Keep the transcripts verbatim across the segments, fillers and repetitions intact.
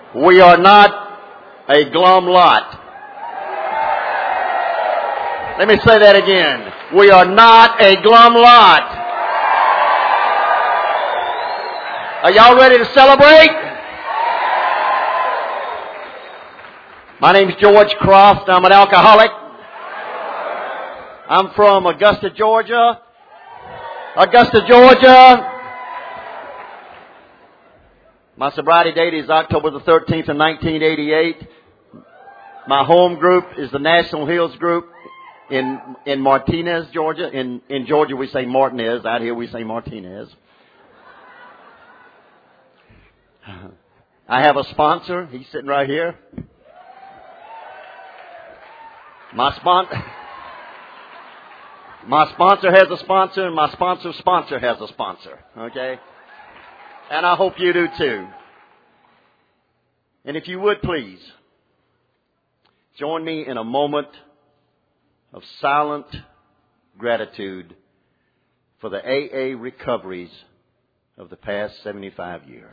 We are not a glum lot. Let me say that again. We are not a glum lot. Are y'all ready to celebrate? My name is George Croft. I'm an alcoholic. I'm from Augusta, Georgia. Augusta, Georgia. My sobriety date is October the thirteenth of nineteen eighty-eight. My home group is the National Hills Group in in Martinez, Georgia. In in Georgia we say Martinez. Out here we say Martinez. I have a sponsor. He's sitting right here. My sponsor, my sponsor has a sponsor, and my sponsor's sponsor has a sponsor. Okay? And I hope you do too. And if you would please, join me in a moment of silent gratitude for the A A recoveries of the past seventy-five years.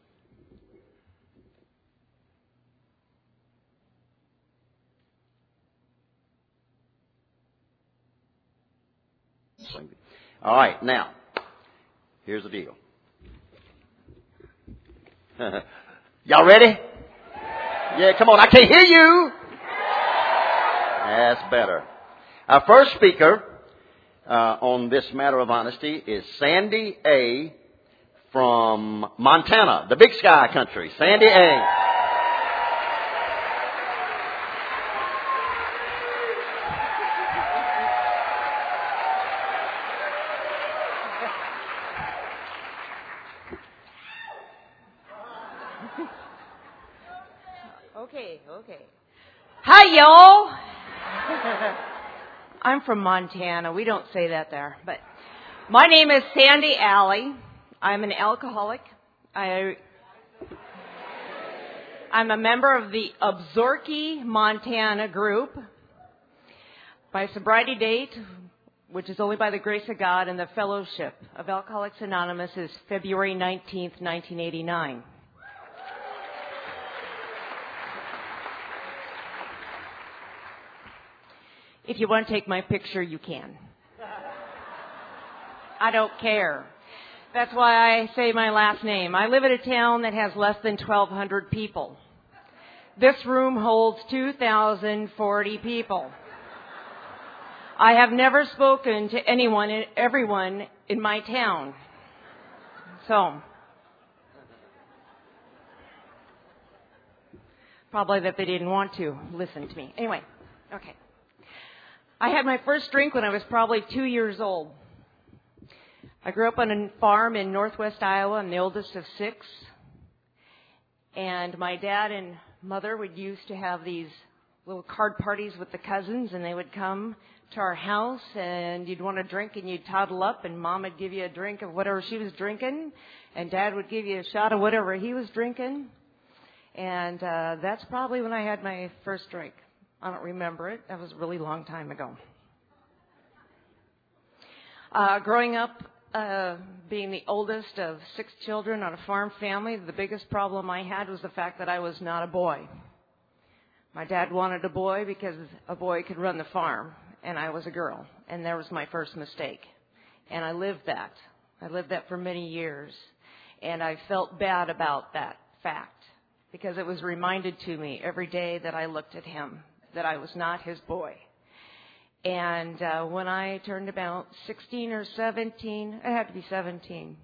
All right, now, here's the deal. Y'all ready? Yeah, come on, I can't hear you. That's better. Our first speaker uh, on this matter of honesty is Sandy A. from Montana, the Big Sky country. Sandy A. Okay, okay. Hi, y'all. I'm from Montana. We don't say that there. But my name is Sandy Alley. I'm an alcoholic. I, I'm a member of the Absaroka, Montana group. My sobriety date, which is only by the grace of God, and the fellowship of Alcoholics Anonymous is February nineteenth, nineteen eighty-nine. If you want to take my picture, you can. I don't care. That's why I say my last name. I live in a town that has less than twelve hundred people. This room holds two thousand forty people. I have never spoken to anyone, everyone in my town. So, probably that they didn't want to listen to me. Anyway, okay. I had my first drink when I was probably two years old. I grew up on a farm in northwest Iowa. I'm the oldest of six. And my dad and mother would used to have these little card parties with the cousins, and they would come to our house, and you'd want a drink, and you'd toddle up, and Mom would give you a drink of whatever she was drinking, and Dad would give you a shot of whatever he was drinking. And uh, that's probably when I had my first drink. I don't remember it. That was a really long time ago. Uh, growing up, uh, being the oldest of six children on a farm family, the biggest problem I had was the fact that I was not a boy. My dad wanted a boy because a boy could run the farm, and I was a girl, and that was my first mistake. And I lived that. I lived that for many years, and I felt bad about that fact because it was reminded to me every day that I looked at him that I was not his boy. And uh, when I turned about sixteen or seventeen, it had to be seventeen,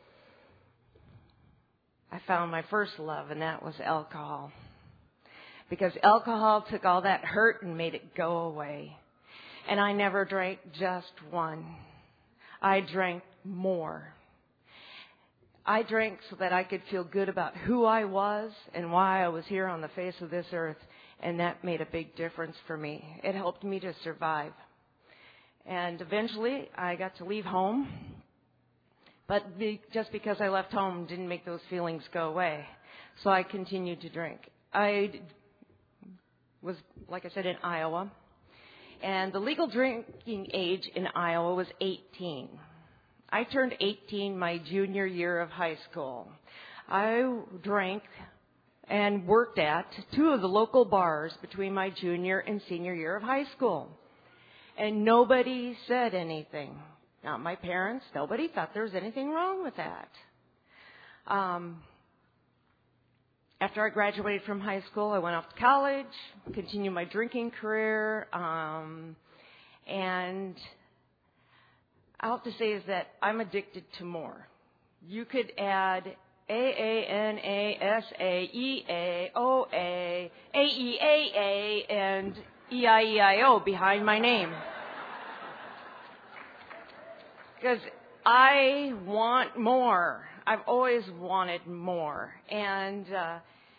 I found my first love, and that was alcohol. Because alcohol took all that hurt and made it go away. And I never drank just one. I drank more. I drank so that I could feel good about who I was and why I was here on the face of this earth. And that made a big difference for me. It helped me to survive. And eventually, I got to leave home. But be, just because I left home didn't make those feelings go away. So I continued to drink. I was, like I said, in Iowa. And the legal drinking age in Iowa was eighteen. I turned eighteen my junior year of high school. I drank and worked at two of the local bars between my junior and senior year of high school. And nobody said anything. Not my parents. Nobody thought there was anything wrong with that. Um, after I graduated from high school, I went off to college, continued my drinking career, um, and all I have to say is that I'm addicted to more. You could add A A N A S A E A O A A E A A and E I E I O behind my name. Because I want more. I've always wanted more. And uh,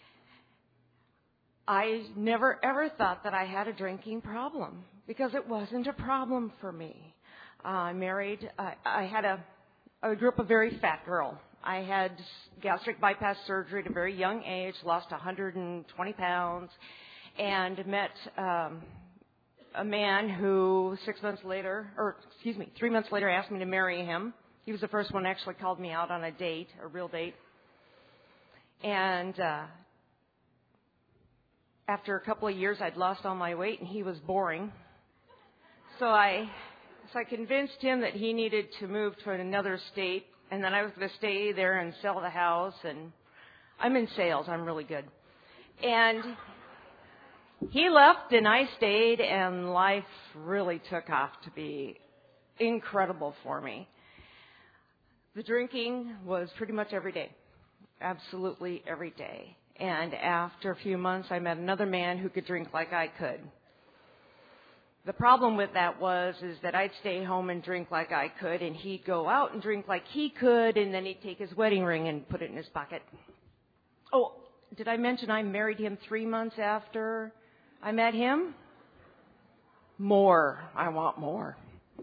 I never ever thought that I had a drinking problem because it wasn't a problem for me. Uh, I married, I, I had a, I grew up a very fat girl. I had gastric bypass surgery at a very young age, lost one hundred twenty pounds, and met um, a man who six months later, or excuse me, three months later asked me to marry him. He was the first one who actually called me out on a date, a real date. And uh, after a couple of years, I'd lost all my weight, and he was boring. So I, so I convinced him that he needed to move to another state, and then I was going to stay there and sell the house. And I'm in sales. I'm really good. And he left, and I stayed, and life really took off to be incredible for me. The drinking was pretty much every day, absolutely every day. And after a few months, I met another man who could drink like I could. The problem with that was is that I'd stay home and drink like I could, and he'd go out and drink like he could, and then he'd take his wedding ring and put it in his pocket. Oh, did I mention I married him three months after I met him? More. I want more.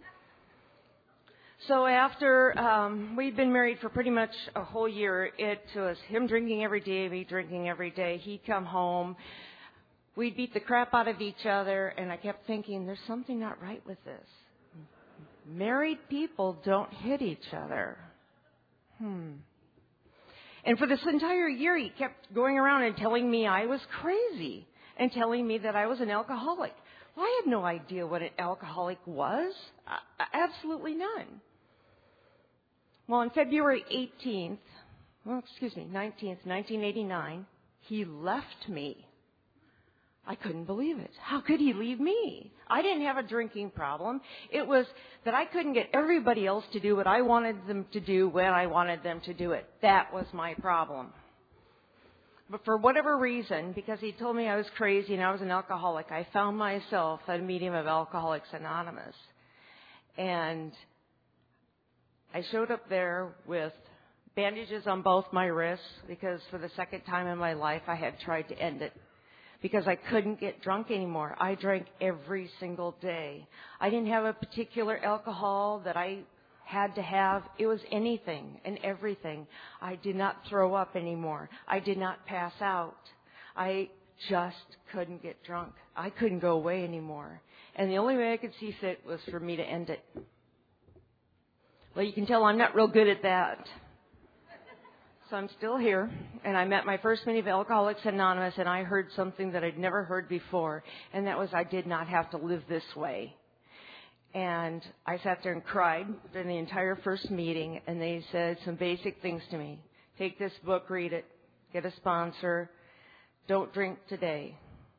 So after um, we'd been married for pretty much a whole year, it was him drinking every day, me drinking every day. He'd come home. We'd beat the crap out of each other, and I kept thinking, there's something not right with this. Married people don't hit each other. Hmm. And for this entire year, he kept going around and telling me I was crazy and telling me that I was an alcoholic. Well, I had no idea what an alcoholic was. Uh, absolutely none. Well, on February eighteenth, well, excuse me, nineteenth, nineteen eighty-nine, he left me. I couldn't believe it. How could he leave me? I didn't have a drinking problem. It was that I couldn't get everybody else to do what I wanted them to do when I wanted them to do it. That was my problem. But for whatever reason, because he told me I was crazy and I was an alcoholic, I found myself at a meeting of Alcoholics Anonymous. And I showed up there with bandages on both my wrists because for the second time in my life I had tried to end it because I couldn't get drunk anymore. I drank every single day. I didn't have a particular alcohol that I had to have. It was anything and everything. I did not throw up anymore. I did not pass out. I just couldn't get drunk. I couldn't go away anymore. And the only way I could see fit was for me to end it. Well, you can tell I'm not real good at that. So I'm still here, and I'm at my first meeting of Alcoholics Anonymous, and I heard something that I'd never heard before, and that was I did not have to live this way. And I sat there and cried during the entire first meeting, and they said some basic things to me. Take this book, read it, get a sponsor, don't drink today.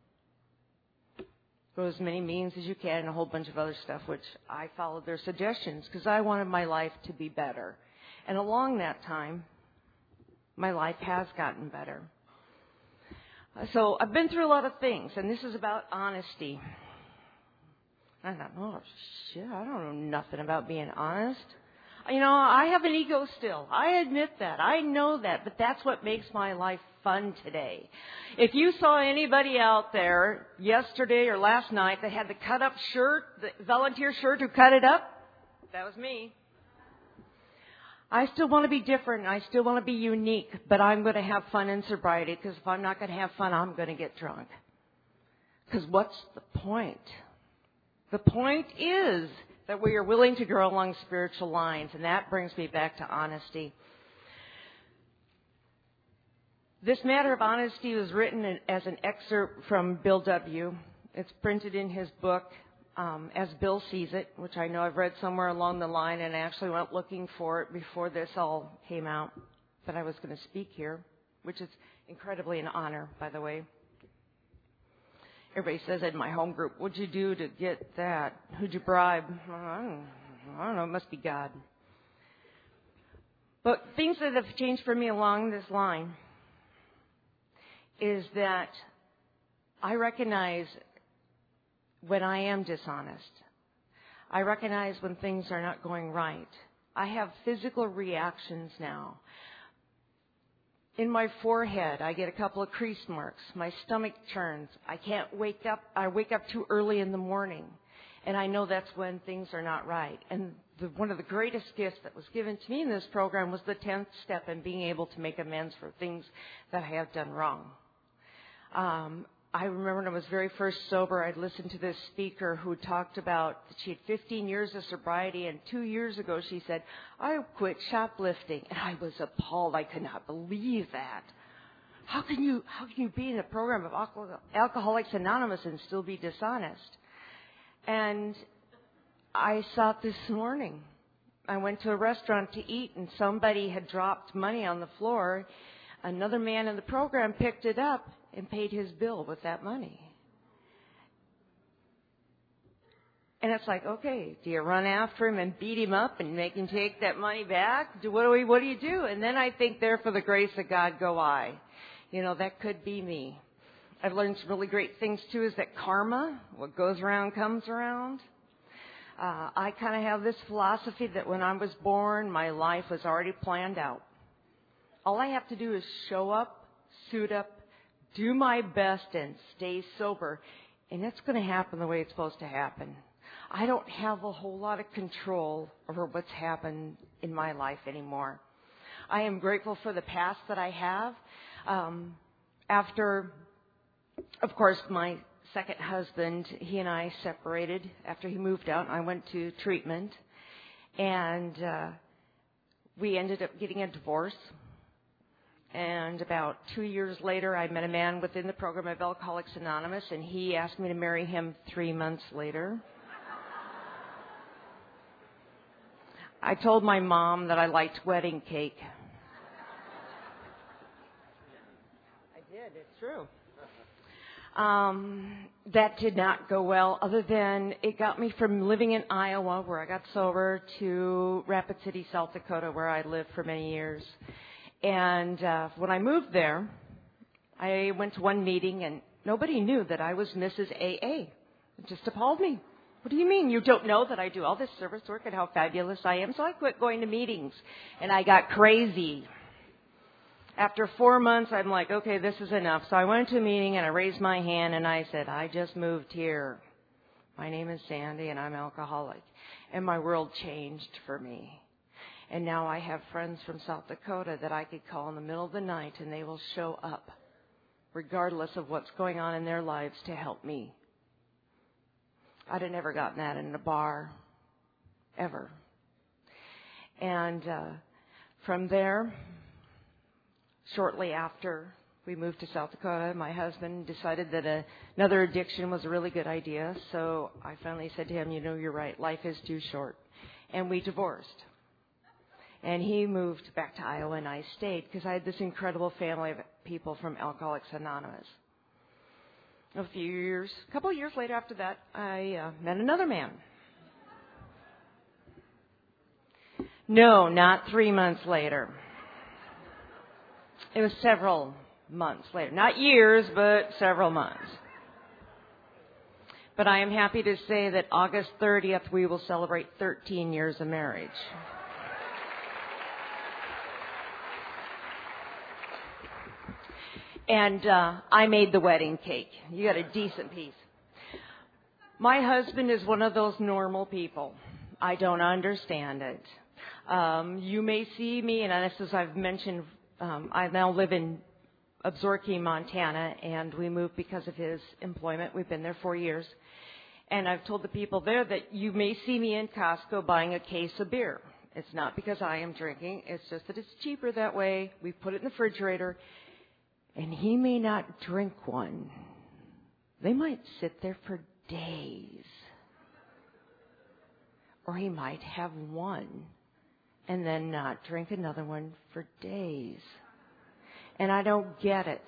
Go to as many meetings as you can, and a whole bunch of other stuff, which I followed their suggestions because I wanted my life to be better. And along that time, my life has gotten better. So I've been through a lot of things, and this is about honesty. I thought, oh, shit, I don't know nothing about being honest. You know, I have an ego still. I admit that. I know that, but that's what makes my life fun today. If you saw anybody out there yesterday or last night that had the cut-up shirt, the volunteer shirt who cut it up, that was me. I still want to be different. I still want to be unique, but I'm going to have fun in sobriety because if I'm not going to have fun, I'm going to get drunk. Because what's the point? The point is that we are willing to grow along spiritual lines, and that brings me back to honesty. This matter of honesty was written as an excerpt from Bill W. It's printed in his book, um, As Bill Sees It, which I know I've read somewhere along the line, and I actually went looking for it before this all came out, that I was going to speak here, which is incredibly an honor, by the way. Everybody says in my home group, what'd you do to get that? Who'd you bribe? I don't, I don't know, it must be God. But things that have changed for me along this line is that I recognize when I am dishonest. I recognize when things are not going right. I have physical reactions now. In my forehead, I get a couple of crease marks. My stomach churns. I can't wake up. I wake up too early in the morning. And I know that's when things are not right. And the, one of the greatest gifts that was given to me in this program was the tenth step in being able to make amends for things that I have done wrong. Um, I remember when I was very first sober, I'd listened to this speaker who talked about that she had fifteen years of sobriety, and two years ago she said, I quit shoplifting. And I was appalled. I could not believe that. How can you, how can you be in a program of Alcoholics Anonymous and still be dishonest? And I saw it this morning. I went to a restaurant to eat, and somebody had dropped money on the floor. Another man in the program picked it up and paid his bill with that money. And it's like, okay, do you run after him and beat him up and make him take that money back? Do, what do we, what do you do? And then I think, there for the grace of God go I. You know, that could be me. I've learned some really great things, too, is that karma, what goes around comes around. Uh, I kind of have this philosophy that when I was born, my life was already planned out. All I have to do is show up, suit up, do my best, and stay sober, and it's going to happen the way it's supposed to happen. I don't have a whole lot of control over what's happened in my life anymore. I am grateful for the past that I have. Um, after, of course, my second husband, he and I separated after he moved out. I went to treatment, and uh, we ended up getting a divorce. And about two years later, I met a man within the program of Alcoholics Anonymous, and he asked me to marry him three months later. I told my mom that I liked wedding cake. I did, it's true. Um, that did not go well, other than it got me from living in Iowa, where I got sober, to Rapid City, South Dakota, where I lived for many years. And uh, when I moved there, I went to one meeting, and nobody knew that I was Missus A A. It just appalled me. What do you mean? You don't know that I do all this service work and how fabulous I am? So I quit going to meetings, and I got crazy. After four months, I'm like, okay, this is enough. So I went to a meeting, and I raised my hand, and I said, I just moved here. My name is Sandy, and I'm alcoholic. And my world changed for me. And now I have friends from South Dakota that I could call in the middle of the night, and they will show up, regardless of what's going on in their lives, to help me. I'd have never gotten that in a bar, ever. And uh, from there, shortly after we moved to South Dakota, my husband decided that a, another addiction was a really good idea. So I finally said to him, you know, you're right, life is too short. And we divorced. And he moved back to Iowa, and I stayed because I had this incredible family of people from Alcoholics Anonymous. A few years, a couple of years later after that, I uh, met another man. No, not three months later. It was several months later. Not years, but several months. But I am happy to say that August thirtieth, we will celebrate thirteen years of marriage. And uh, I made the wedding cake. You got a decent piece. My husband is one of those normal people. I don't understand it. Um, you may see me, and this is, I've mentioned, um, I now live in Absaroka, Montana, and we moved because of his employment. We've been there four years. And I've told the people there that you may see me in Costco buying a case of beer. It's not because I am drinking. It's just that it's cheaper that way. We put it in the refrigerator. And he may not drink one. They might sit there for days. Or he might have one and then not drink another one for days. And I don't get it.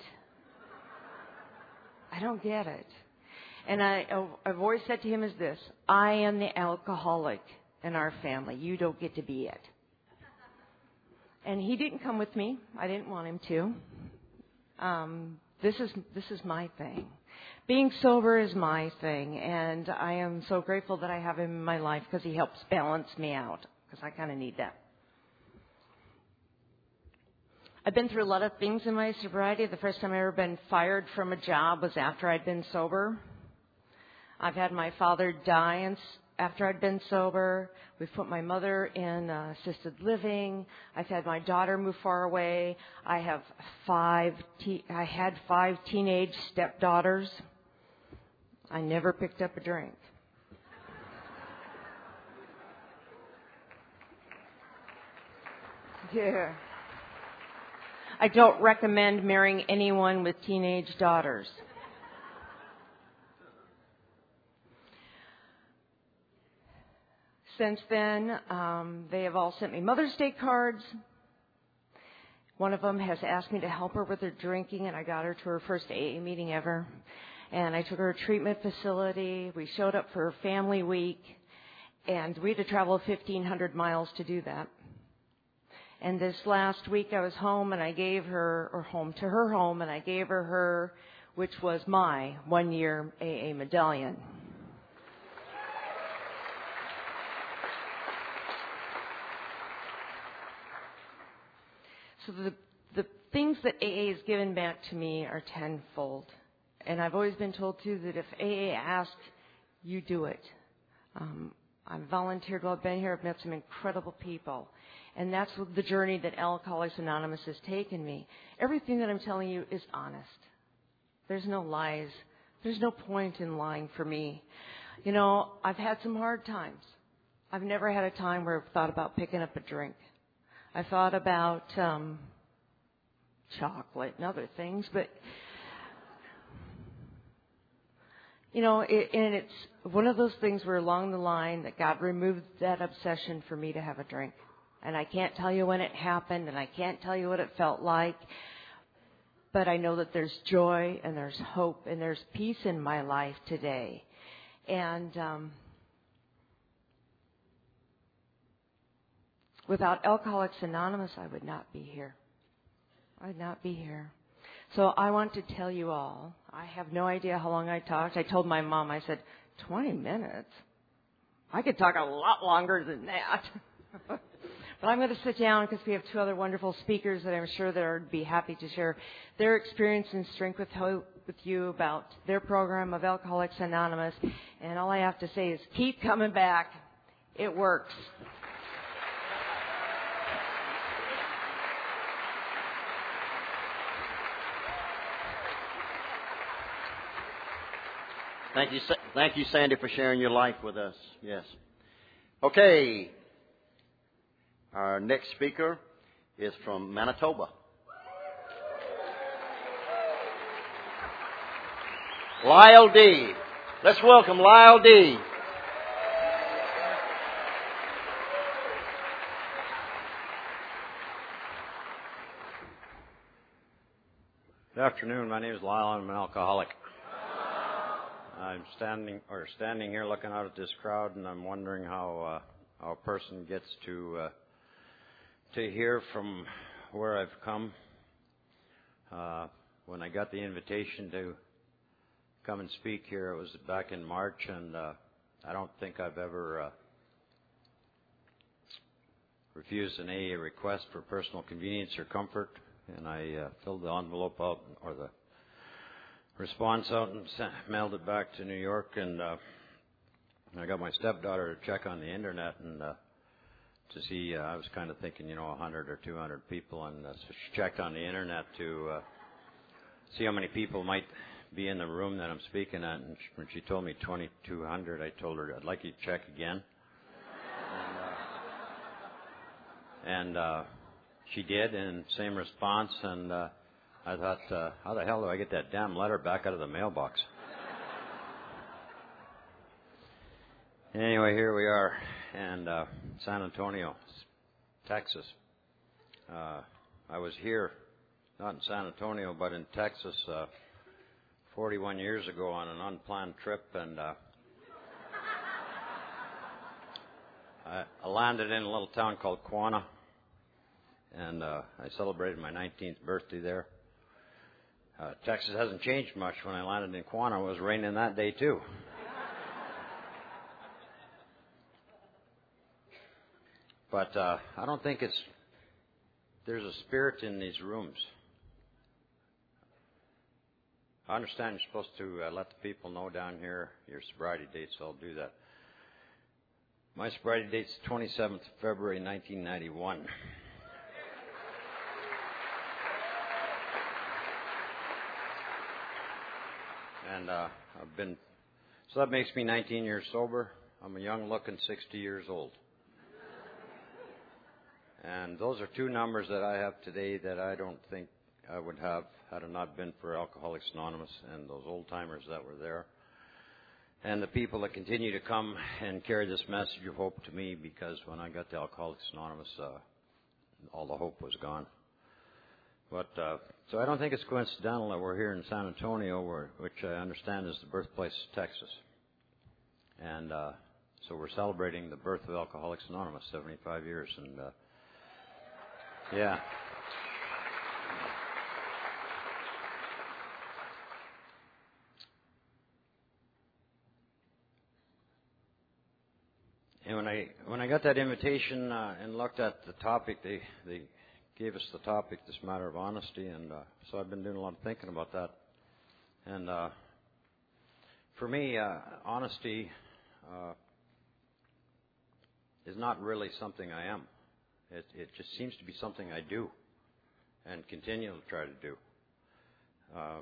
I don't get it. And I, I've always said to him is this: I am the alcoholic in our family. You don't get to be it. And he didn't come with me. I didn't want him to. Um, this is this is my thing. Being sober is my thing, and I am so grateful that I have him in my life because he helps balance me out, because I kind of need that. I've been through a lot of things in my sobriety. The first time I ever been fired from a job was after I'd been sober. I've had my father die and after I'd been sober. We've put my mother in uh, assisted living. I've had my daughter move far away. I have five. Te- I had five teenage stepdaughters. I never picked up a drink. Yeah. I don't recommend marrying anyone with teenage daughters. Since then, um, they have all sent me Mother's Day cards. One of them has asked me to help her with her drinking, and I got her to her first A A meeting ever. And I took her to a treatment facility. We showed up for her family week, and we had to travel fifteen hundred miles to do that. And this last week I was home, and I gave her, or home to her home, and I gave her her, which was my one-year A A medallion. So the the things that A A has given back to me are tenfold. And I've always been told, too, that if A A asks, you do it. Um, I've volunteered while I've been here. I've met some incredible people. And that's the journey that Alcoholics Anonymous has taken me. Everything that I'm telling you is honest. There's no lies. There's no point in lying for me. You know, I've had some hard times. I've never had a time where I've thought about picking up a drink. I thought about um, chocolate and other things, but, you know, it, and it's one of those things where along the line that God removed that obsession for me to have a drink. And I can't tell you when it happened, and I can't tell you what it felt like, but I know that there's joy and there's hope and there's peace in my life today. And um, without Alcoholics Anonymous, I would not be here. I would not be here. So I want to tell you all, I have no idea how long I talked. I told my mom, I said, twenty minutes? I could talk a lot longer than that. But I'm going to sit down because we have two other wonderful speakers that I'm sure that would be happy to share their experience and strength with hope with you about their program of Alcoholics Anonymous. And all I have to say is keep coming back. It works. Thank you, thank you, Sandy, for sharing your life with us. Yes. Okay. Our next speaker is from Manitoba. Lyle D. Let's welcome Lyle D. Good afternoon. My name is Lyle. I'm an alcoholic. I'm standing or standing here looking out at this crowd, and I'm wondering how uh, how a person gets to uh, to hear from where I've come. Uh, when I got the invitation to come and speak here, it was back in March, and uh, I don't think I've ever uh, refused an A A request for personal convenience or comfort. And I uh, filled the envelope out, or the response out, and sent, mailed it back to New York. And uh, I got my stepdaughter to check on the internet and uh, to see. Uh, I was kind of thinking, you know, one hundred or two hundred people, and uh, so she checked on the internet to uh, see how many people might be in the room that I'm speaking at. And she, when she told me twenty-two hundred, I told her I'd like you to check again. And. Uh, and uh, She did, and same response, and uh, I thought, uh, how the hell do I get that damn letter back out of the mailbox? Anyway, here we are, and uh, San Antonio, Texas. Uh, I was here, not in San Antonio, but in Texas, uh, forty-one years ago on an unplanned trip, and uh, I, I landed in a little town called Quanah, and uh, I celebrated my nineteenth birthday there. Uh, Texas hasn't changed much. When I landed in Quanah, it was raining that day too. But uh, I don't think it's, there's a spirit in these rooms. I understand you're supposed to uh, let the people know down here your sobriety dates, so I'll do that. My sobriety date's twenty-seventh of February, nineteen ninety-one. And uh, I've been, so that makes me nineteen years sober. I'm a young-looking sixty years old. And those are two numbers that I have today that I don't think I would have had it not been for Alcoholics Anonymous and those old-timers that were there. And the people that continue to come and carry this message of hope to me, because when I got to Alcoholics Anonymous, uh, all the hope was gone. But uh, so I don't think it's coincidental that we're here in San Antonio, where, which I understand is the birthplace of Texas. And uh, so we're celebrating the birth of Alcoholics Anonymous, seventy-five years. And uh, yeah. And when I when I got that invitation uh, and looked at the topic, they they gave us the topic, this matter of honesty, and uh, so I've been doing a lot of thinking about that. And uh, for me, uh, honesty uh, is not really something I am. It, it just seems to be something I do and continue to try to do. Uh,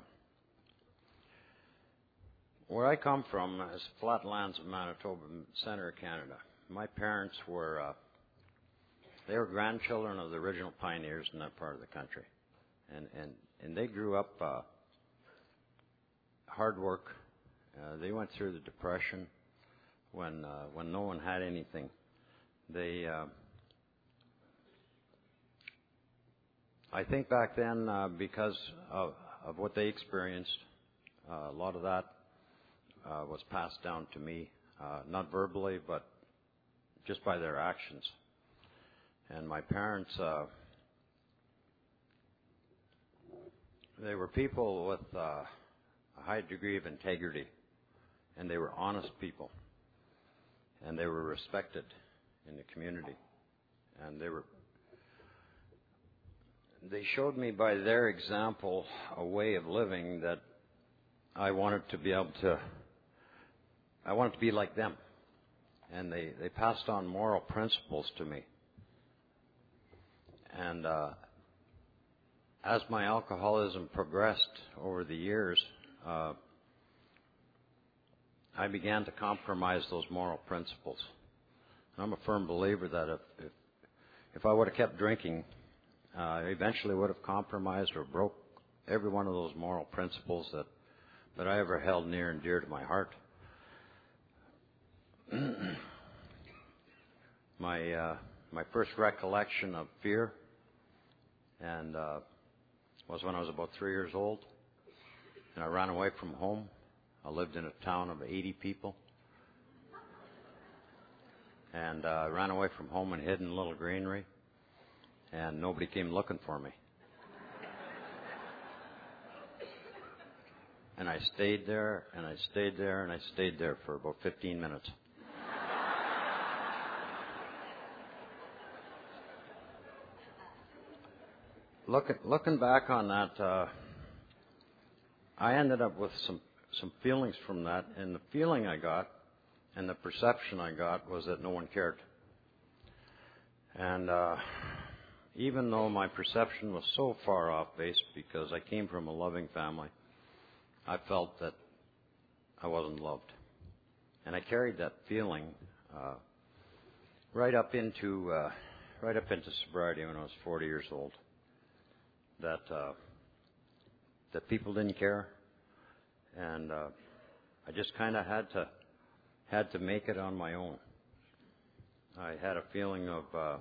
where I come from is flatlands of Manitoba, center of Canada. My parents were, uh, they were grandchildren of the original pioneers in that part of the country. And, and, and they grew up uh, hard work. Uh, they went through the Depression when, uh, when no one had anything. They... Uh, I think back then, uh, because of, of what they experienced, uh, a lot of that uh, was passed down to me, uh, not verbally, but just by their actions. And my parents, uh, they were people with uh, a high degree of integrity, and they were honest people, and they were respected in the community, and they were. They showed me by their example a way of living that I wanted to be able to, I wanted to be like them. And they, they passed on moral principles to me. And uh, as my alcoholism progressed over the years, uh, I began to compromise those moral principles. I'm a firm believer that if, if, if I would have kept drinking, Uh, eventually would have compromised or broke every one of those moral principles that, that I ever held near and dear to my heart. my uh, my first recollection of fear and uh, was when I was about three years old, and I ran away from home. I lived in a town of eighty people, and uh, I ran away from home and hid in a little greenery. And nobody came looking for me. And I stayed there, and I stayed there, and I stayed there for about fifteen minutes. Looking, looking back on that, uh, I ended up with some, some feelings from that, and the feeling I got and the perception I got was that no one cared. And uh, even though my perception was so far off base because I came from a loving family, I felt that I wasn't loved. And I carried that feeling uh, right up into uh, right up into sobriety when I was forty years old. That uh, that people didn't care, and uh, I just kind of had to had to make it on my own. I had a feeling of uh,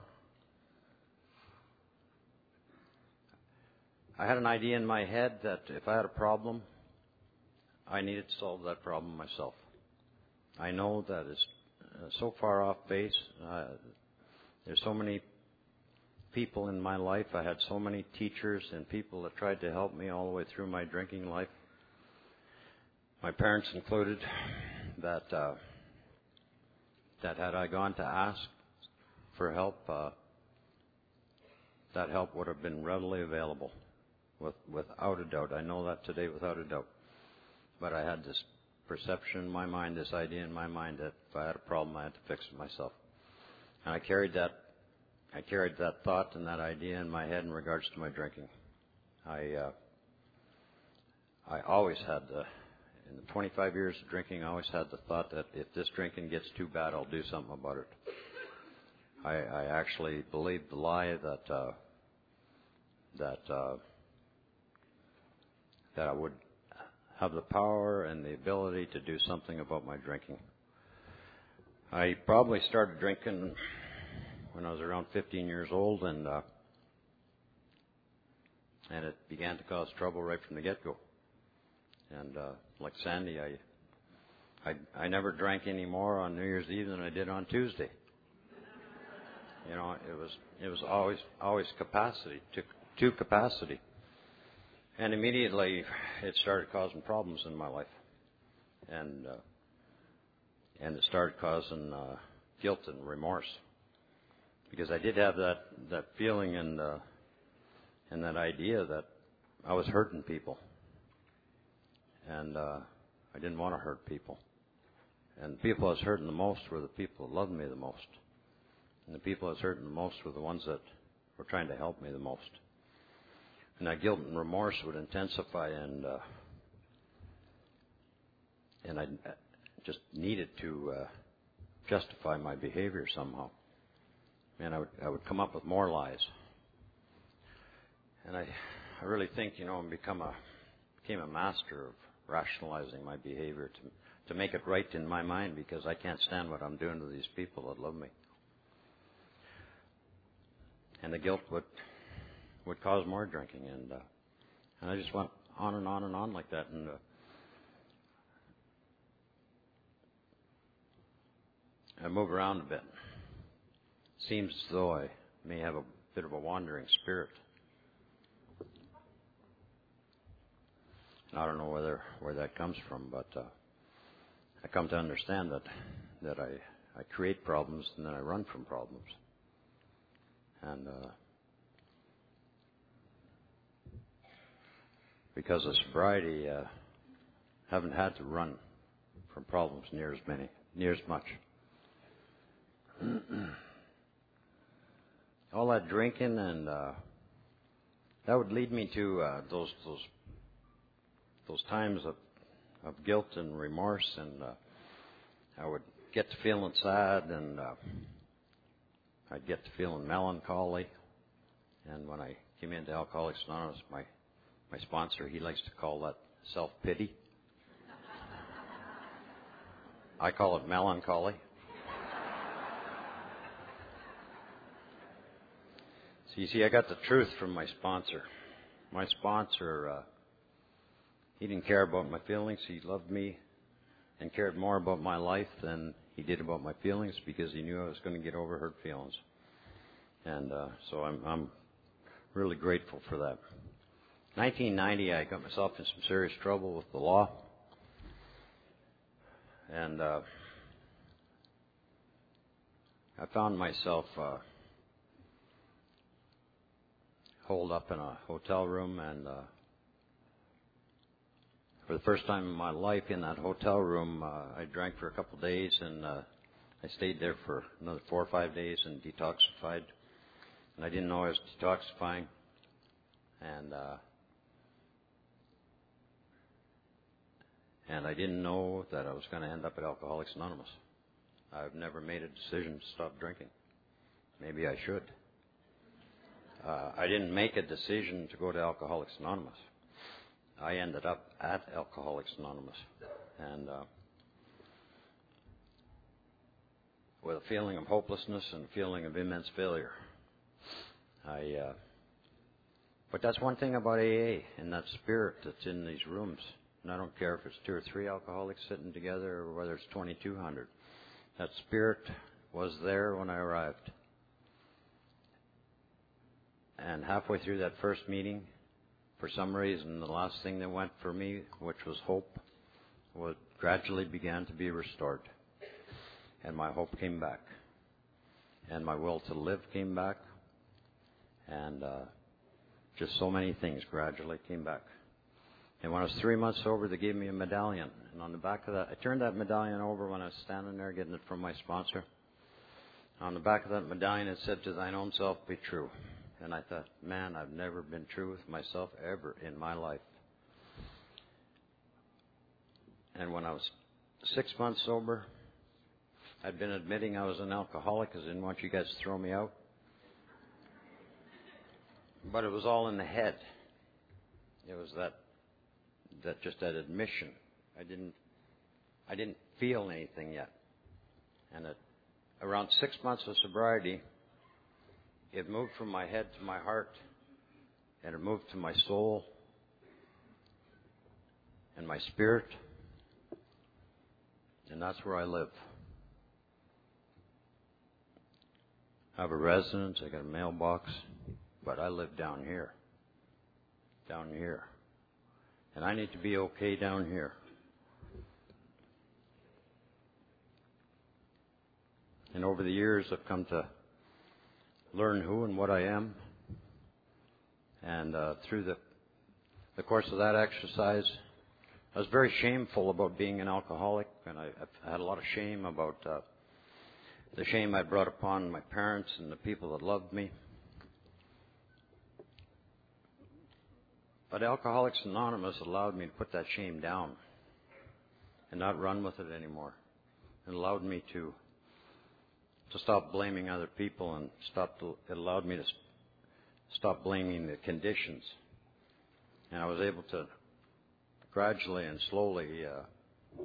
I had an idea in my head that if I had a problem, I needed to solve that problem myself. I know that it's uh, so far off base. Uh, there's so many people in my life. I had so many teachers and people that tried to help me all the way through my drinking life, my parents included, that uh, that had I gone to ask for help, uh, that help would have been readily available, with, without a doubt. I know that today without a doubt. But I had this perception in my mind, this idea in my mind that if I had a problem, I had to fix it myself. And I carried that, I carried that thought and that idea in my head in regards to my drinking. I, uh, I always had the, in the twenty-five years of drinking, I always had the thought that if this drinking gets too bad, I'll do something about it. I, I actually believed the lie that uh, that uh, that I would have the power and the ability to do something about my drinking. I probably started drinking when I was around fifteen years old, and uh, and it began to cause trouble right from the get-go. And uh, like Sandy, I, I I never drank any more on New Year's Eve than I did on Tuesday. You know, it was it was always always capacity to to capacity, and immediately it started causing problems in my life, and uh, and it started causing uh, guilt and remorse, because I did have that that feeling and uh, and that idea that I was hurting people. And uh, I didn't want to hurt people. And the people I was hurting the most were the people that loved me the most. And the people I was hurting the most were the ones that were trying to help me the most. And that guilt and remorse would intensify, and uh, and I just needed to uh, justify my behavior somehow. And I would I would come up with more lies. And I I really think, you know, and become a became a master of rationalizing my behavior to to make it right in my mind, because I can't stand what I'm doing to these people that love me. And the guilt would would cause more drinking, and uh, and I just went on and on and on like that, and uh, I move around a bit. Seems as though I may have a bit of a wandering spirit. I don't know whether where that comes from, but uh, I come to understand that that I, I create problems and then I run from problems. And uh, because of sobriety, uh, haven't had to run from problems near as many, near as much. All that drinking, and uh, that would lead me to uh, those those. those times of, of guilt and remorse, and uh, I would get to feeling sad, and uh, I'd get to feeling melancholy. And when I came into Alcoholics Anonymous, my, my sponsor, he likes to call that self-pity. I call it melancholy. So you see, I got the truth from my sponsor. My sponsor, uh, he didn't care about my feelings. He loved me and cared more about my life than he did about my feelings, because he knew I was going to get over hurt feelings. And uh, so I'm, I'm really grateful for that. nineteen ninety, I got myself in some serious trouble with the law. And uh, I found myself uh, holed up in a hotel room, and uh, for the first time in my life in that hotel room, uh, I drank for a couple of days, and uh, I stayed there for another four or five days and detoxified. And I didn't know I was detoxifying. And uh, and I didn't know that I was going to end up at Alcoholics Anonymous. I've never made a decision to stop drinking. Maybe I should. Uh, I didn't make a decision to go to Alcoholics Anonymous. I ended up at Alcoholics Anonymous, and uh, with a feeling of hopelessness and a feeling of immense failure. I, uh, but that's one thing about A A, and that spirit that's in these rooms. And I don't care if it's two or three alcoholics sitting together or whether it's twenty-two hundred. That spirit was there when I arrived. And halfway through that first meeting, for some reason, the last thing that went for me, which was hope, was gradually began to be restored. And my hope came back. And my will to live came back. And uh, just so many things gradually came back. And when I was three months sober, they gave me a medallion. And on the back of that, I turned that medallion over when I was standing there getting it from my sponsor. On the back of that medallion, it said, "To thine own self be true." And I thought, man, I've never been true with myself ever in my life. And when I was six months sober, I'd been admitting I was an alcoholic because I didn't want you guys to throw me out. But it was all in the head. It was that, that just that admission. I didn't, I didn't feel anything yet. And at around six months of sobriety, it moved from my head to my heart, and it moved to my soul and my spirit, and that's where I live. I have a residence, I got a mailbox, but I live down here, down here. And I need to be okay down here. And over the years, I've come to learn who and what I am. And uh, through the, the course of that exercise, I was very shameful about being an alcoholic, and I, I've had a lot of shame about uh, the shame I brought upon my parents and the people that loved me. But Alcoholics Anonymous allowed me to put that shame down and not run with it anymore. It allowed me to to stop blaming other people, and stop to, it allowed me to stop blaming the conditions. And I was able to gradually and slowly uh,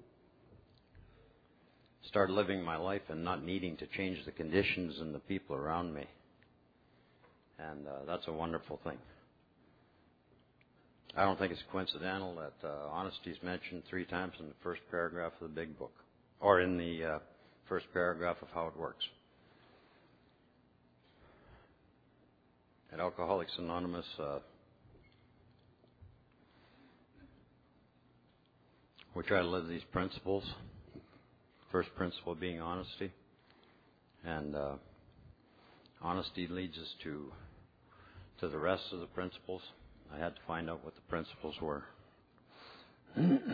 start living my life and not needing to change the conditions and the people around me. And uh, that's a wonderful thing. I don't think it's coincidental that uh, honesty is mentioned three times in the first paragraph of the big book, or in the uh, first paragraph of How It Works. At Alcoholics Anonymous, uh, we try to live these principles. First principle being honesty, and uh, honesty leads us to to the rest of the principles. I had to find out what the principles were. Can I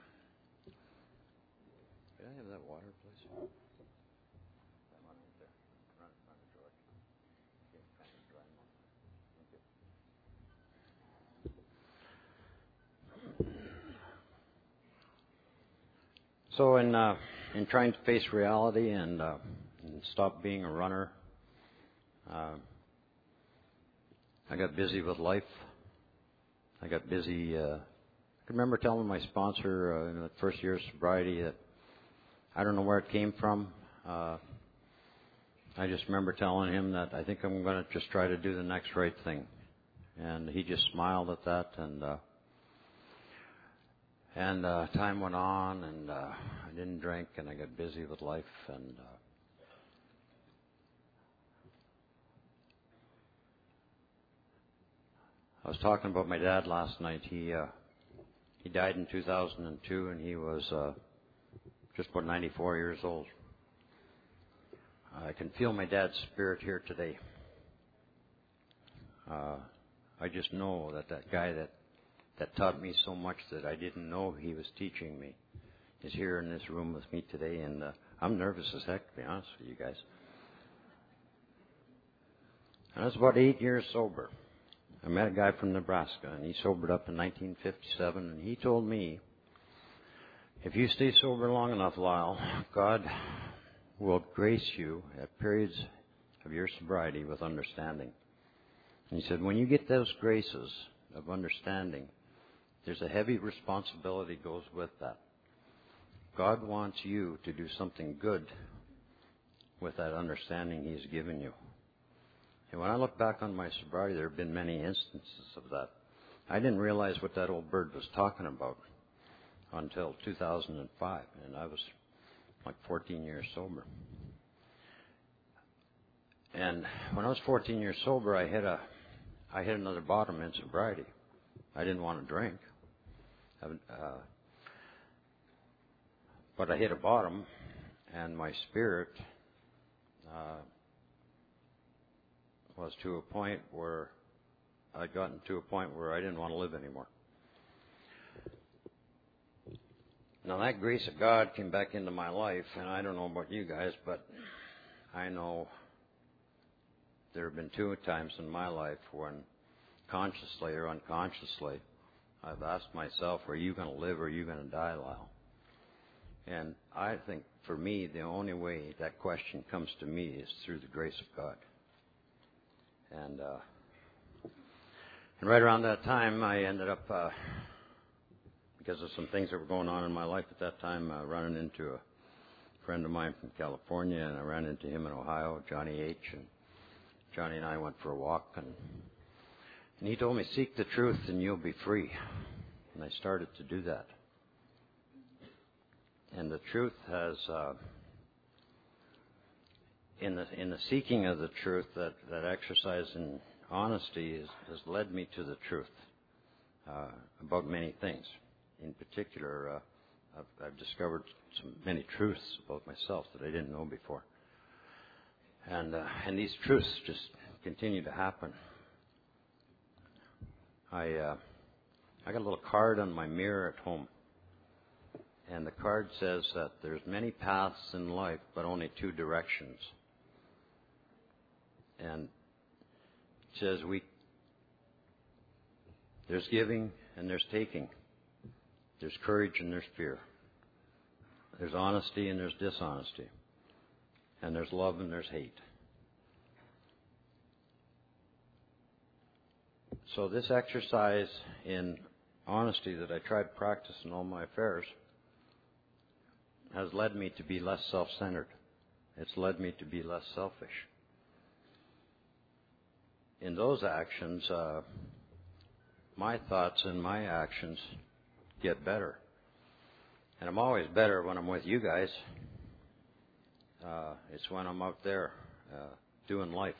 have that water, please? That one right there. Run, run it, George. Okay, kind of dry mouth. Thank you. So in uh, in trying to face reality and, uh, and stop being a runner, uh, I got busy with life. I got busy. Uh, I can remember telling my sponsor uh, in the first year of sobriety that I don't know where it came from. Uh, I just remember telling him that I think I'm going to just try to do the next right thing. And he just smiled at that, and uh, and uh, time went on, and uh, I didn't drink, and I got busy with life, and uh, I was talking about my dad last night. He uh, he died in two thousand two, and he was uh, just about ninety-four years old. I can feel my dad's spirit here today. Uh, I just know that that guy that, that taught me so much that I didn't know he was teaching me is here in this room with me today, and uh, I'm nervous as heck, to be honest with you guys. I was about eight years sober. I met a guy from Nebraska, and he sobered up in nineteen fifty-seven, and he told me, if you stay sober long enough, Lyle, God will grace you at periods of your sobriety with understanding. And he said, when you get those graces of understanding, There's a heavy responsibility goes with that. God wants you to do something good with that understanding He's given you. And when I look back on my sobriety, there have been many instances of that. I didn't realize what that old bird was talking about until two thousand five, and I was like fourteen years sober. And when I was fourteen years sober, I hit a, I hit another bottom in sobriety. I didn't want to drink, uh, but I hit a bottom, and my spirit uh, was to a point where I'd gotten to a point where I didn't want to live anymore. Now that grace of God came back into my life, and I don't know about you guys, but I know there have been two times in my life when consciously or unconsciously I've asked myself, are you going to live or are you going to die, Lyle? And I think for me, the only way that question comes to me is through the grace of God. And uh, and right around that time, I ended up, uh, because of some things that were going on in my life at that time, uh, running into a friend of mine from California, and I ran into him in Ohio, Johnny H., and Johnny and I went for a walk, and, and he told me, seek the truth and you'll be free. And I started to do that. And the truth has, uh, in the in the seeking of the truth, that, that exercise in honesty is, has led me to the truth uh, about many things. In particular, uh, I've, I've discovered some, many truths about myself that I didn't know before. And uh, and these truths just continue to happen. I uh, I got a little card on my mirror at home, and the card says that there's many paths in life, but only two directions. And it says we there's giving and there's taking. There's courage and there's fear. There's honesty and there's dishonesty. And there's love and there's hate. So this exercise in honesty that I try to practice in all my affairs has led me to be less self-centered. It's led me to be less selfish. In those actions, uh, my thoughts and my actions get better. And I'm always better when I'm with you guys. Uh, it's when I'm out there uh, doing life.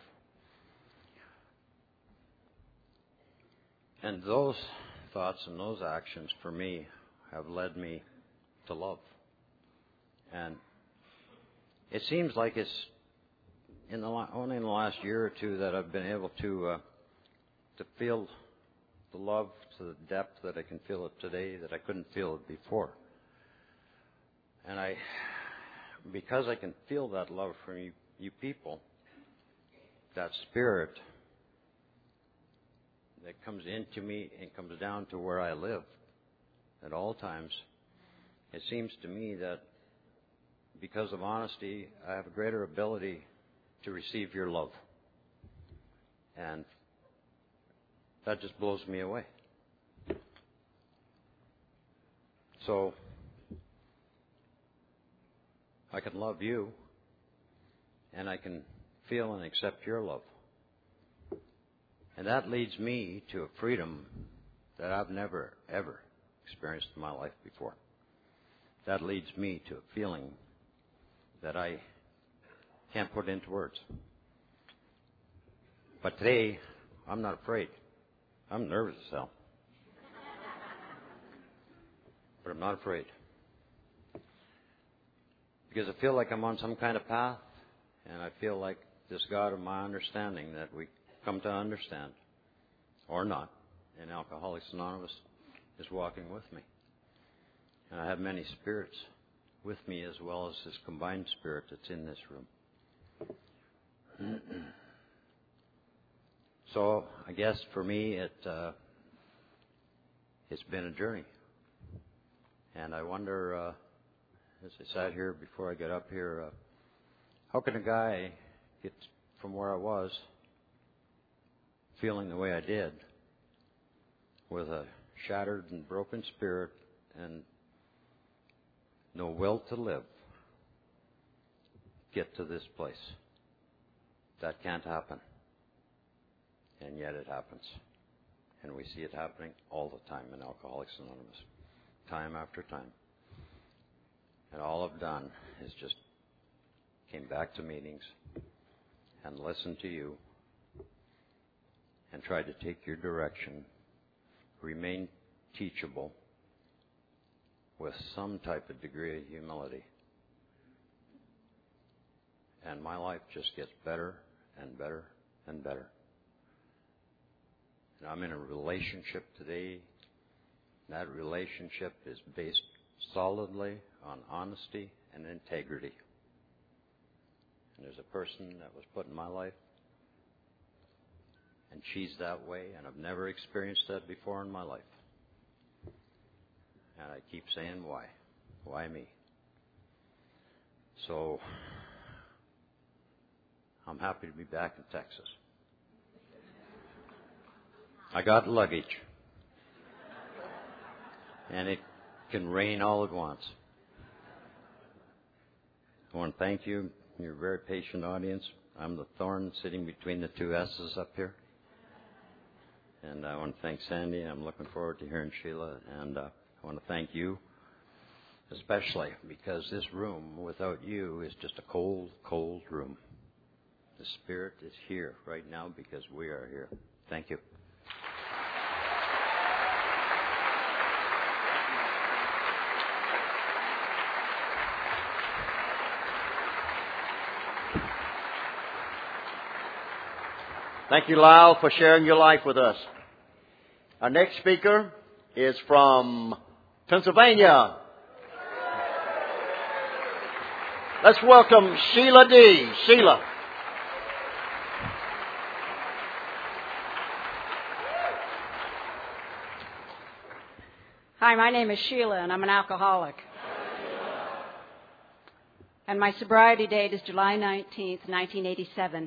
And those thoughts and those actions for me have led me to love. And it seems like it's in the only in the last year or two that I've been able to uh, to feel the love to the depth that I can feel it today that I couldn't feel it before. And I, because I can feel that love from you, you people, that spirit that comes into me and comes down to where I live at all times, it seems to me that because of honesty, I have a greater ability to receive your love. And that just blows me away. So I can love you, and I can feel and accept your love. And that leads me to a freedom that I've never, ever experienced in my life before. That leads me to a feeling that I can't put into words. But today, I'm not afraid. I'm nervous as hell. But I'm not afraid. Because I feel like I'm on some kind of path, and I feel like this God of my understanding that we come to understand, or not, in Alcoholics Anonymous, is walking with me. And I have many spirits with me as well as this combined spirit that's in this room. So I guess for me it uh, it's been a journey. And I wonder, uh, as I sat here before I got up here, uh, how can a guy get from where I was feeling the way I did with a shattered and broken spirit and no will to live get to this place. That can't happen. And yet it happens. And we see it happening all the time in Alcoholics Anonymous, time after time. And all I've done is just came back to meetings and listened to you and tried to take your direction, remain teachable with some type of degree of humility. And my life just gets better and better and better. And I'm in a relationship today. That relationship is based solidly on honesty and integrity. And there's a person that was put in my life, and she's that way, and I've never experienced that before in my life. And I keep saying, why? Why me? So, I'm happy to be back in Texas. I got luggage. And it can rain all it wants. I want to thank you. You're a very patient audience. I'm the thorn sitting between the two S's up here. And I want to thank Sandy. I'm looking forward to hearing Sheila. And uh, I want to thank you, especially because this room without you is just a cold, cold room. The Spirit is here right now because we are here. Thank you. Thank you, Lyle, for sharing your life with us. Our next speaker is from Pennsylvania. Let's welcome Sheila D. Sheila. Hi, my name is Sheila, and I'm an alcoholic. And my sobriety date is July nineteenth, nineteen eighty-seven.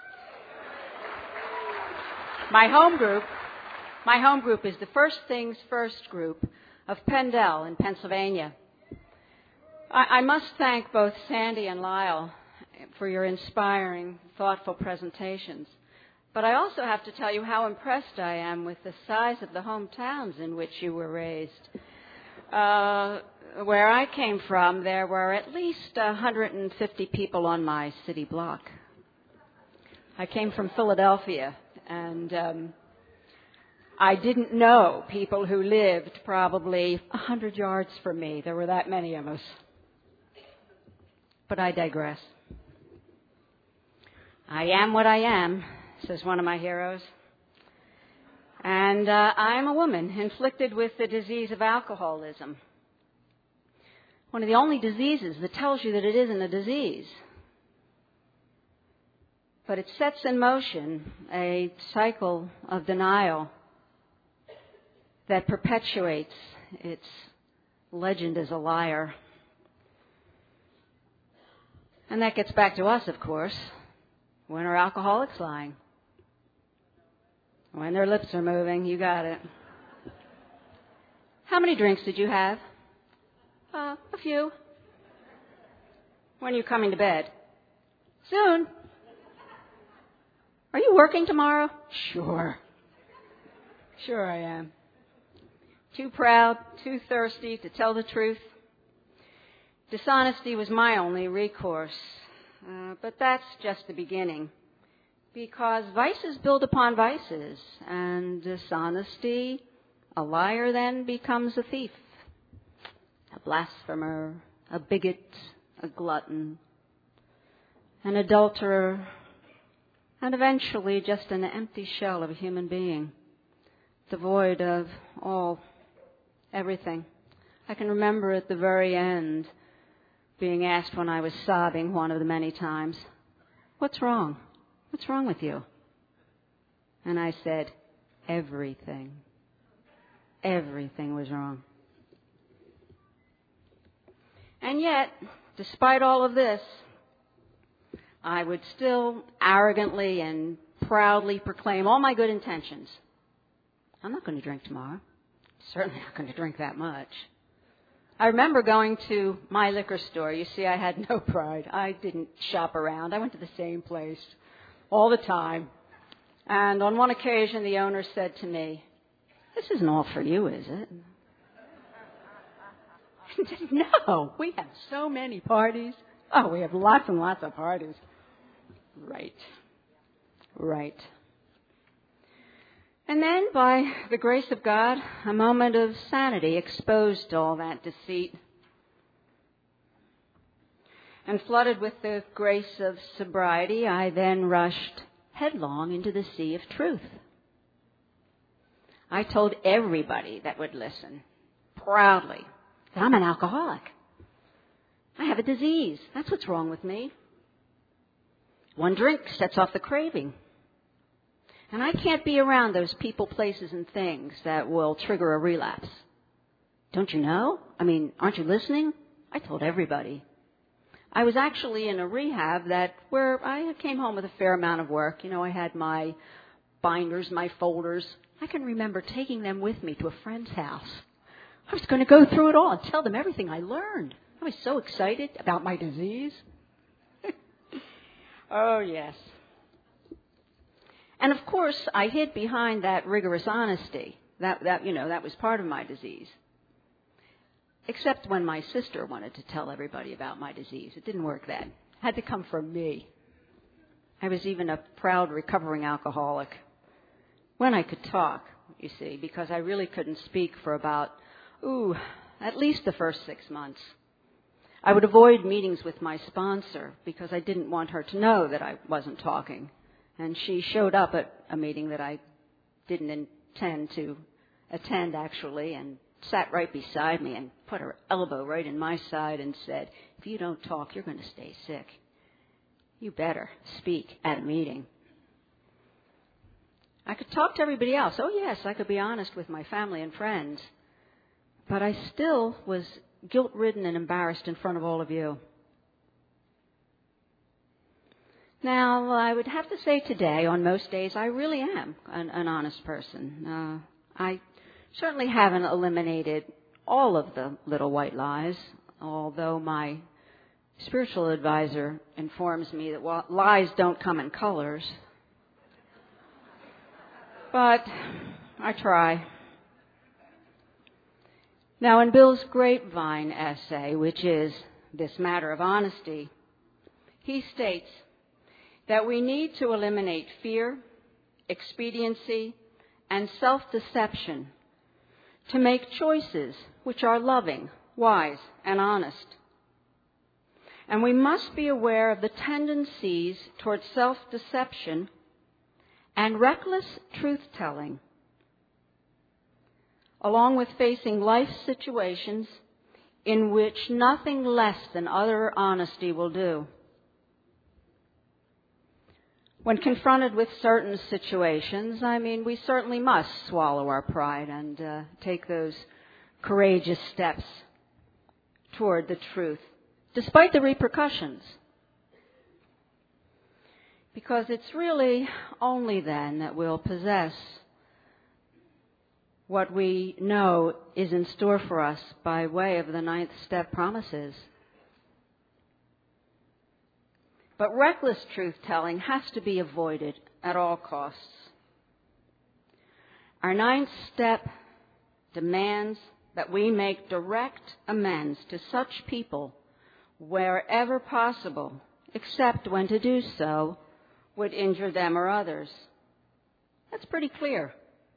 My home group, my home group is the First Things First group of Pendel in Pennsylvania. I, I must thank both Sandy and Lyle for your inspiring, thoughtful presentations. But I also have to tell you how impressed I am with the size of the hometowns in which you were raised. Uh, where I came from, there were at least one hundred fifty people on my city block. I came from Philadelphia. And um, I didn't know people who lived probably a hundred yards from me. There were that many of us. But I digress. I am what I am, says one of my heroes. And uh, I'm a woman inflicted with the disease of alcoholism. One of the only diseases that tells you that it isn't a disease. But it sets in motion a cycle of denial that perpetuates its legend as a liar. And that gets back to us, of course. When are alcoholics lying? When their lips are moving, you got it. How many drinks did you have? Uh, a few. When are you coming to bed? Soon. Are you working tomorrow? Sure. Sure I am. Too proud, too thirsty to tell the truth. Dishonesty was my only recourse. Uh, but that's just the beginning. Because vices build upon vices, and dishonesty, a liar then becomes a thief, a blasphemer, a bigot, a glutton, an adulterer, and eventually just an empty shell of a human being, devoid of all, everything. I can remember at the very end being asked when I was sobbing one of the many times, "What's wrong? What's wrong with you?" And I said, everything. Everything was wrong. And yet, despite all of this, I would still arrogantly and proudly proclaim all my good intentions. I'm not going to drink tomorrow. Certainly not going to drink that much. I remember going to my liquor store. You see, I had no pride. I didn't shop around. I went to the same place all the time. And on one occasion, the owner said to me, "This isn't all for you, is it?" I said, "No, we have so many parties. Oh, we have lots and lots of parties." Right. Right. And then, by the grace of God, a moment of sanity exposed all that deceit. And flooded with the grace of sobriety, I then rushed headlong into the sea of truth. I told everybody that would listen, proudly, that I'm an alcoholic. I have a disease. That's what's wrong with me. One drink sets off the craving. And I can't be around those people, places, and things that will trigger a relapse. Don't you know? I mean, aren't you listening? I told everybody. I was actually in a rehab that where I came home with a fair amount of work. You know, I had my binders, my folders. I can remember taking them with me to a friend's house. I was going to go through it all and tell them everything I learned. I was so excited about my disease. Oh, yes. And, of course, I hid behind that rigorous honesty. That, that, you know, that was part of my disease. Except when my sister wanted to tell everybody about my disease. It didn't work then. It had to come from me. I was even a proud recovering alcoholic. When I could talk, you see, because I really couldn't speak for about, ooh, at least the first six months. I would avoid meetings with my sponsor because I didn't want her to know that I wasn't talking. And she showed up at a meeting that I didn't intend to attend, actually, and sat right beside me and put her elbow right in my side and said, "If you don't talk, you're going to stay sick. You better speak at a meeting." I could talk to everybody else. Oh, yes, I could be honest with my family and friends. But I still was guilt-ridden and embarrassed in front of all of you. Now, I would have to say today, on most days, I really am an, an honest person. Uh, I certainly haven't eliminated all of the little white lies, although my spiritual advisor informs me that well, lies don't come in colors. But I try. Now, in Bill's Grapevine essay, which is This Matter of Honesty, he states that we need to eliminate fear, expediency, and self-deception to make choices which are loving, wise, and honest. And we must be aware of the tendencies towards self-deception and reckless truth-telling, along with facing life situations in which nothing less than utter honesty will do. When confronted with certain situations, I mean, we certainly must swallow our pride and uh, take those courageous steps toward the truth, despite the repercussions. Because it's really only then that we'll possess what we know is in store for us by way of the ninth step promises. But reckless truth-telling has to be avoided at all costs. Our ninth step demands that we make direct amends to such people wherever possible, except when to do so would injure them or others. That's pretty clear.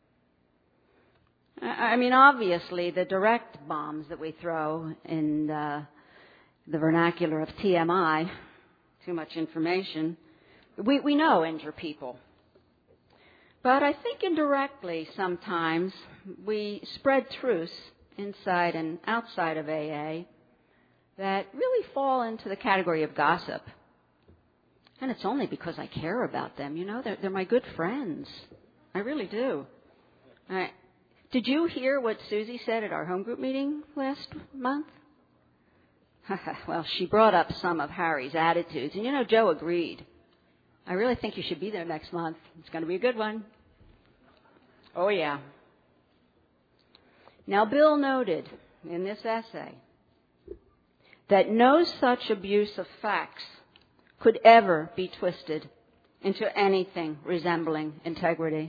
I mean, obviously, the direct bombs that we throw in uh, the vernacular of T M I, too much information, we, we know injure people. But I think indirectly sometimes we spread truths inside and outside of A A that really fall into the category of gossip. And it's only because I care about them. You know, they're, they're my good friends. I really do. I, did you hear what Susie said at our home group meeting last month? Well, she brought up some of Harry's attitudes. And, you know, Joe agreed. I really think you should be there next month. It's going to be a good one. Oh, yeah. Now, Bill noted in this essay that no such abuse of facts could ever be twisted into anything resembling integrity.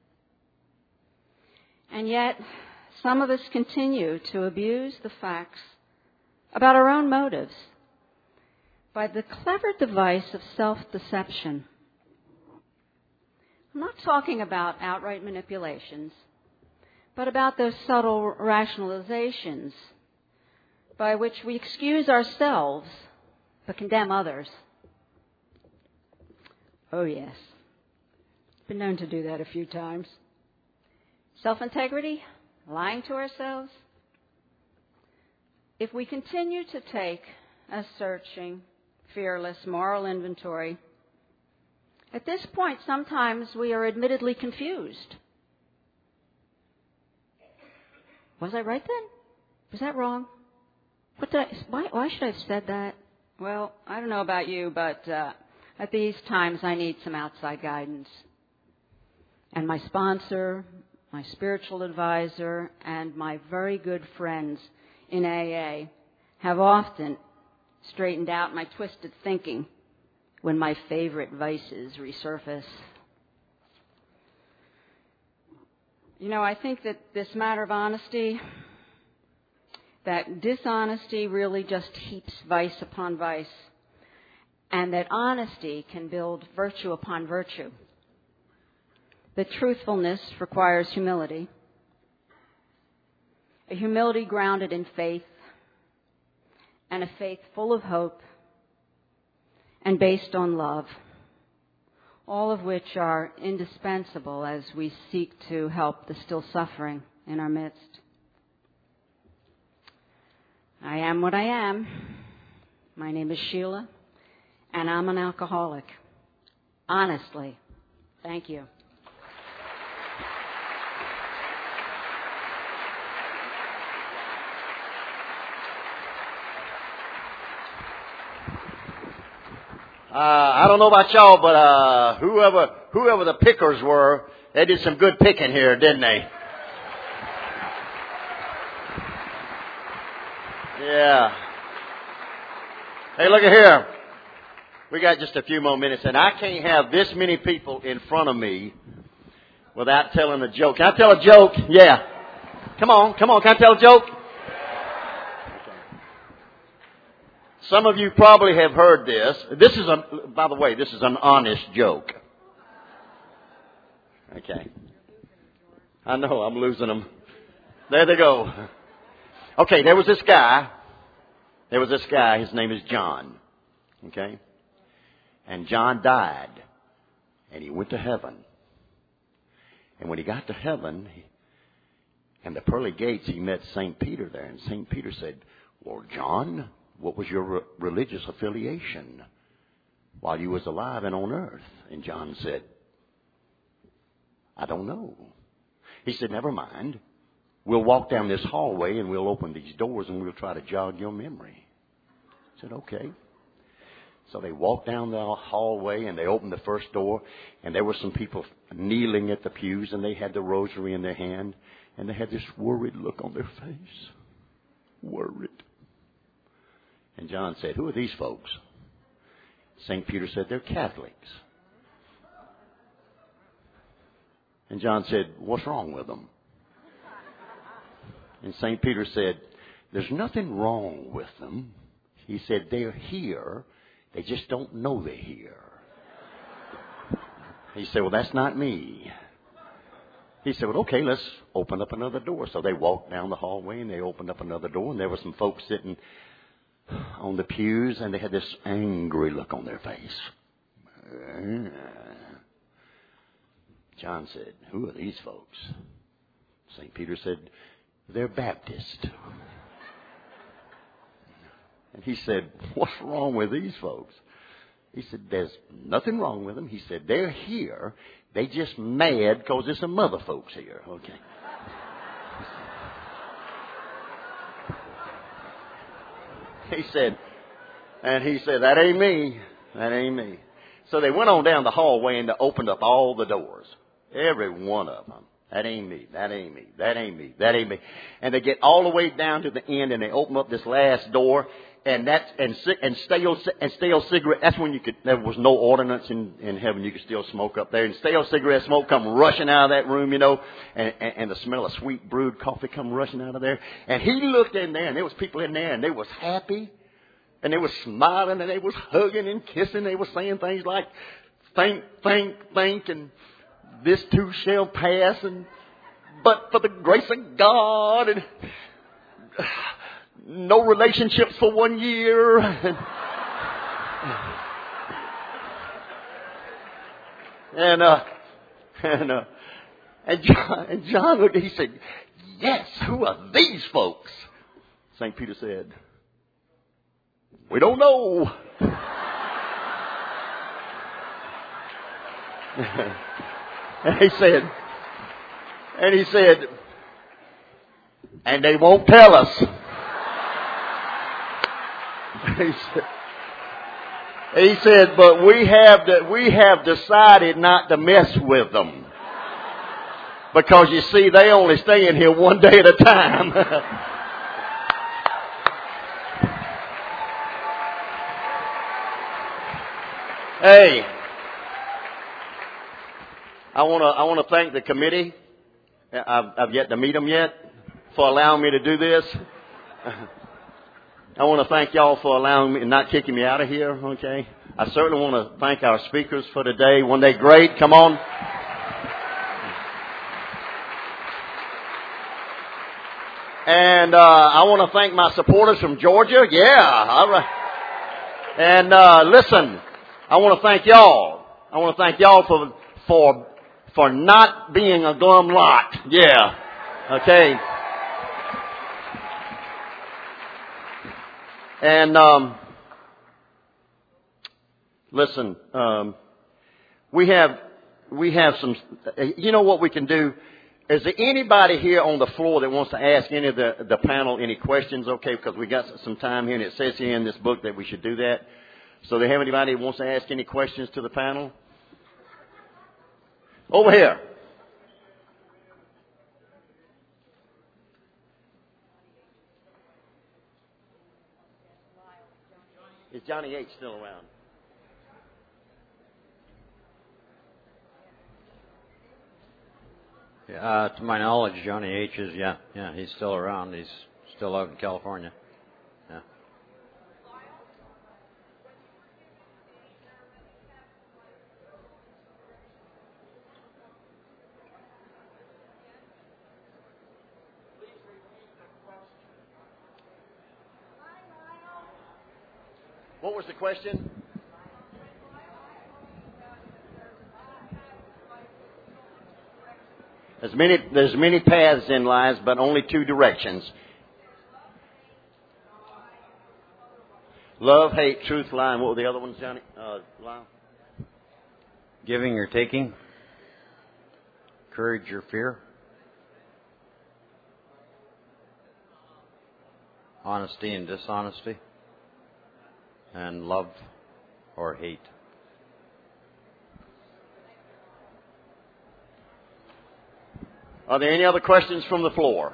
And yet, some of us continue to abuse the facts about our own motives by the clever device of self-deception. I'm not talking about outright manipulations, but about those subtle rationalizations by which we excuse ourselves but condemn others. Oh, yes. Been known to do that a few times. Self-integrity, lying to ourselves. If we continue to take a searching, fearless moral inventory, at this point, sometimes we are admittedly confused. Was I right then? Was that wrong? What did I, why, why should I have said that? Well, I don't know about you, but uh, at these times I need some outside guidance. And my sponsor, my spiritual advisor, and my very good friends in A A have often straightened out my twisted thinking when my favorite vices resurface. You know, I think that this matter of honesty, that dishonesty really just heaps vice upon vice, and that honesty can build virtue upon virtue. That truthfulness requires humility, a humility grounded in faith, and a faith full of hope and based on love, all of which are indispensable as we seek to help the still suffering in our midst. I am what I am. My name is Sheila, and I'm an alcoholic. Honestly. Thank you. Uh, I don't know about y'all, but uh, whoever whoever the pickers were, they did some good picking here, didn't they? Yeah. Hey, look at here. We got just a few more minutes, and I can't have this many people in front of me without telling a joke. Can I tell a joke? Yeah. Come on, come on. Can I tell a joke? Some of you probably have heard this. This is a, by the way, this is an honest joke. Okay. I know, I'm losing them. There they go. Okay, there was this guy. There was this guy. His name is John. Okay? And John died. And he went to heaven. And when he got to heaven, he, and the pearly gates, he met Saint Peter there. And Saint Peter said, "Well, John, what was your re- religious affiliation while you was alive and on earth?" And John said, "I don't know." He said, "Never mind. We'll walk down this hallway and we'll open these doors and we'll try to jog your memory." I said, "Okay." So they walked down the hallway and they opened the first door, and there were some people kneeling at the pews, and they had the rosary in their hand, and they had this worried look on their face. Worried. And John said, "Who are these folks?" Saint Peter said, "They're Catholics." And John said, "What's wrong with them?" And Saint Peter said, "There's nothing wrong with them." He said, "They're here. They just don't know they're here." He said, "Well, that's not me." He said, "Well, okay, let's open up another door." So they walked down the hallway and they opened up another door, and there were some folks sitting on the pews, and they had this angry look on their face. John said, "Who are these folks?" Saint Peter said, "They're Baptist." And he said, "What's wrong with these folks?" He said, "There's nothing wrong with them." He said, "They're here. They just mad because there's some other folks here." Okay. He said, and he said, "That ain't me. That ain't me." So they went on down the hallway and they opened up all the doors. Every one of them. That ain't me. That ain't me. That ain't me. That ain't me. And they get all the way down to the end, and they open up this last door, and that's and and stale and stale cigarette. That's when you could. There was no ordinance in in heaven. You could still smoke up there, and stale cigarette smoke come rushing out of that room, you know, and and, and the smell of sweet brewed coffee come rushing out of there. And he looked in there, and there was people in there, and they was happy, and they was smiling, and they was hugging and kissing. They was saying things like, "Think, think, think," and "This too shall pass," and "But for the grace of God," and "No relationships for one year." and uh, and uh, and John, and John looked. He said, "Yes, who are these folks?" Saint Peter said, "We don't know." And he said, and he said, "And they won't tell us." He said, he said, "But we have de- we have decided not to mess with them, because you see, they only stay in here one day at a time." Hey, I want to I want to thank the committee. I've, I've yet to meet them yet, for allowing me to do this. I want to thank y'all for allowing me and not kicking me out of here, okay? I certainly want to thank our speakers for today. One day great. Come on. And uh, I want to thank my supporters from Georgia. Yeah. All right. And uh, listen, I want to thank y'all. I want to thank y'all for for for not being a glum lot. Yeah. Okay. And um, listen, um, we have we have some. You know what we can do? Is there anybody here on the floor that wants to ask any of the the panel any questions? Okay, because we got some time here, and it says here in this book that we should do that. So, do they have anybody who wants to ask any questions to the panel? Over here. Is Johnny H. still around? Yeah, uh, to my knowledge, Johnny H. is, yeah, yeah, he's still around. He's still out in California. Yeah. What was the question? There's many, there's many paths in life, but only two directions. Love, hate, truth, lying. What were the other ones, Johnny? Uh, Lyle? Giving or taking. Courage or fear. Honesty and dishonesty. And love or hate. Are there any other questions from the floor?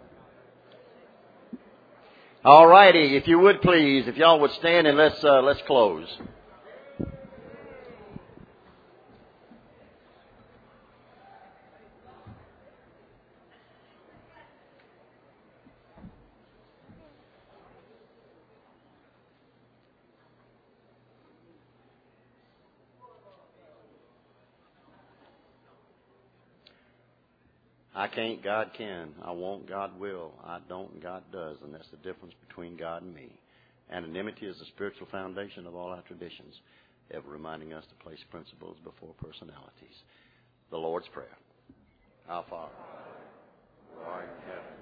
All righty, if you would please, if y'all would stand and let's uh, let's close. I can't, God can. I won't, God will. I don't, God does. And that's the difference between God and me. Anonymity is the spiritual foundation of all our traditions, ever reminding us to place principles before personalities. The Lord's Prayer. Our Father, who art in heaven,